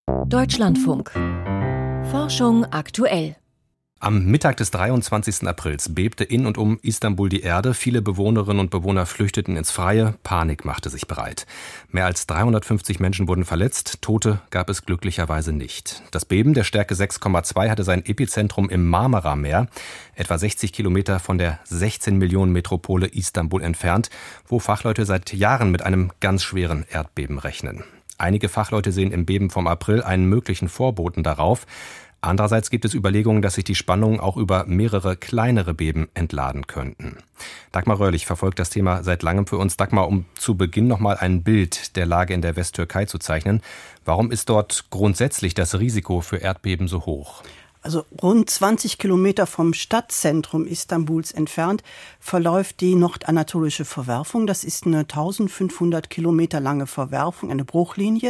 Deutschlandfunk. Forschung aktuell. Am Mittag des 23. Aprils bebte in und um Istanbul die Erde. Viele Bewohnerinnen und Bewohner flüchteten ins Freie. Panik machte sich breit. Mehr als 350 Menschen wurden verletzt. Tote gab es glücklicherweise nicht. Das Beben der Stärke 6,2 hatte sein Epizentrum im Marmara-Meer, etwa 60 Kilometer von der 16-Millionen-Metropole Istanbul entfernt, wo Fachleute seit Jahren mit einem ganz schweren Erdbeben rechnen. Einige Fachleute sehen im Beben vom April einen möglichen Vorboten darauf. Andererseits gibt es Überlegungen, dass sich die Spannungen auch über mehrere kleinere Beben entladen könnten. Dagmar Röhrlich verfolgt das Thema seit langem für uns. Dagmar, um zu Beginn noch mal ein Bild der Lage in der Westtürkei zu zeichnen. Warum ist dort grundsätzlich das Risiko für Erdbeben so hoch? Also rund 20 Kilometer vom Stadtzentrum Istanbuls entfernt verläuft die Nordanatolische Verwerfung. Das ist eine 1500 Kilometer lange Verwerfung, eine Bruchlinie,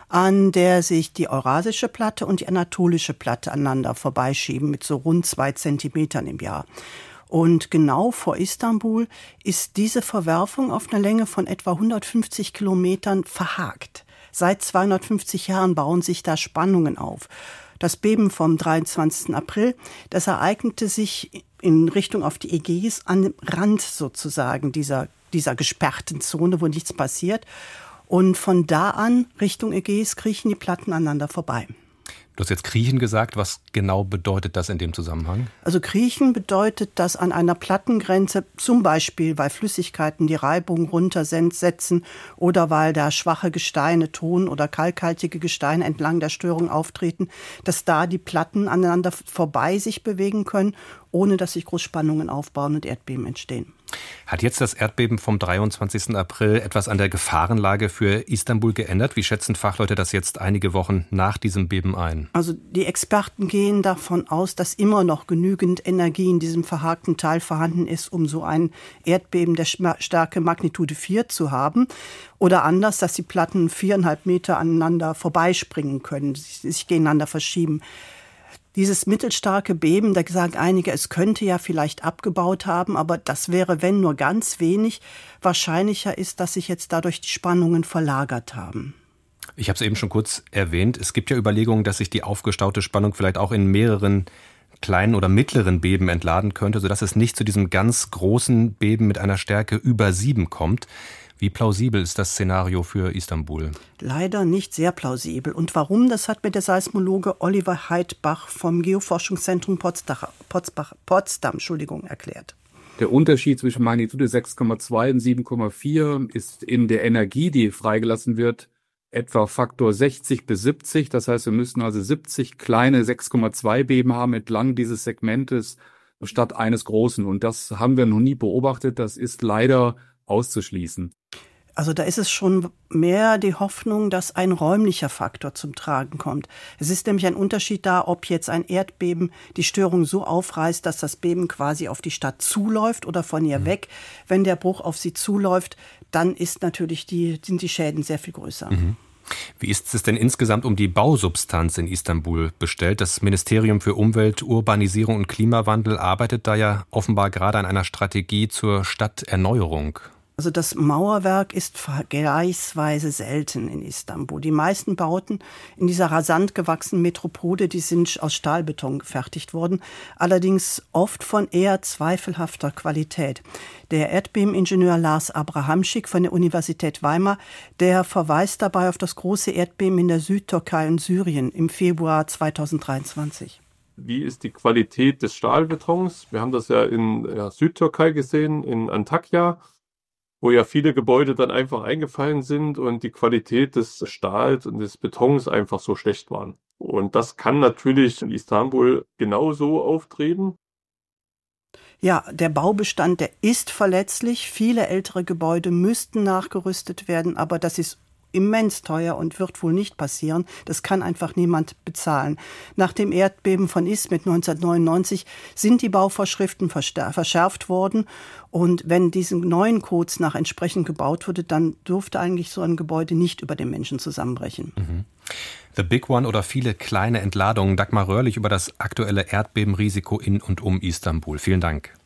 an der sich die Eurasische Platte und die Anatolische Platte aneinander vorbeischieben mit so rund 2 Zentimetern im Jahr. Und genau vor Istanbul ist diese Verwerfung auf einer Länge von etwa 150 Kilometern verhakt. Seit 250 Jahren bauen sich da Spannungen auf. Das Beben vom 23. April, das ereignete sich in Richtung auf die Ägäis an dem Rand sozusagen dieser gesperrten Zone, wo nichts passiert. Und von da an Richtung Ägäis kriechen die Platten aneinander vorbei. Du hast jetzt kriechen gesagt. Was genau bedeutet das in dem Zusammenhang? Also kriechen bedeutet, dass an einer Plattengrenze, zum Beispiel weil Flüssigkeiten die Reibung runtersetzen oder weil da schwache Gesteine, Ton- oder kalkhaltige Gesteine entlang der Störung auftreten, dass da die Platten aneinander vorbei sich bewegen können, ohne dass sich Großspannungen aufbauen und Erdbeben entstehen. Hat jetzt das Erdbeben vom 23. April etwas an der Gefahrenlage für Istanbul geändert? Wie schätzen Fachleute das jetzt einige Wochen nach diesem Beben ein? Also die Experten gehen davon aus, dass immer noch genügend Energie in diesem verhakten Teil vorhanden ist, um so ein Erdbeben der Stärke Magnitude 4 zu haben. Oder anders, dass die Platten 4,5 Meter aneinander vorbeispringen können, sich gegeneinander verschieben. Dieses mittelstarke Beben, da sagen einige, es könnte ja vielleicht abgebaut haben, aber das wäre, wenn nur ganz wenig. Wahrscheinlicher ist, dass sich jetzt dadurch die Spannungen verlagert haben. Ich habe es eben schon kurz erwähnt. Es gibt ja Überlegungen, dass sich die aufgestaute Spannung vielleicht auch in mehreren kleinen oder mittleren Beben entladen könnte, sodass es nicht zu diesem ganz großen Beben mit einer Stärke über 7 kommt. Wie plausibel ist das Szenario für Istanbul? Leider nicht sehr plausibel. Und warum, das hat mir der Seismologe Oliver Heidbach vom Geoforschungszentrum Potsdam erklärt. Der Unterschied zwischen Magnitude 6,2 und 7,4 ist in der Energie, die freigelassen wird, etwa Faktor 60 bis 70. Das heißt, wir müssen also 70 kleine 6,2 Beben haben entlang dieses Segmentes statt eines großen. Und das haben wir noch nie beobachtet. Das ist leider auszuschließen. Also da ist es schon mehr die Hoffnung, dass ein räumlicher Faktor zum Tragen kommt. Es ist nämlich ein Unterschied da, ob jetzt ein Erdbeben die Störung so aufreißt, dass das Beben quasi auf die Stadt zuläuft oder von ihr weg. Wenn der Bruch auf sie zuläuft, dann ist natürlich sind die Schäden sehr viel größer. Wie ist es denn insgesamt um die Bausubstanz in Istanbul bestellt? Das Ministerium für Umwelt, Urbanisierung und Klimawandel arbeitet da ja offenbar gerade an einer Strategie zur Stadterneuerung. Also das Mauerwerk ist vergleichsweise selten in Istanbul. Die meisten Bauten in dieser rasant gewachsenen Metropole, die sind aus Stahlbeton gefertigt worden, allerdings oft von eher zweifelhafter Qualität. Der Erdbebeningenieur Lars Abrahamschick von der Universität Weimar, der verweist dabei auf das große Erdbeben in der Südtürkei und Syrien im Februar 2023. Wie ist die Qualität des Stahlbetons? Wir haben das ja in der Südtürkei gesehen, in Antakya, wo ja viele Gebäude dann einfach eingefallen sind und die Qualität des Stahls und des Betons einfach so schlecht waren. Und das kann natürlich in Istanbul genauso auftreten. Ja, der Baubestand, der ist verletzlich. Viele ältere Gebäude müssten nachgerüstet werden, aber das ist immens teuer und wird wohl nicht passieren. Das kann einfach niemand bezahlen. Nach dem Erdbeben von Izmit 1999 sind die Bauvorschriften verschärft worden. Und wenn diesen neuen Codes nach entsprechend gebaut wurde, dann dürfte eigentlich so ein Gebäude nicht über den Menschen zusammenbrechen. The Big One oder viele kleine Entladungen. Dagmar Röhrlich über das aktuelle Erdbebenrisiko in und um Istanbul. Vielen Dank.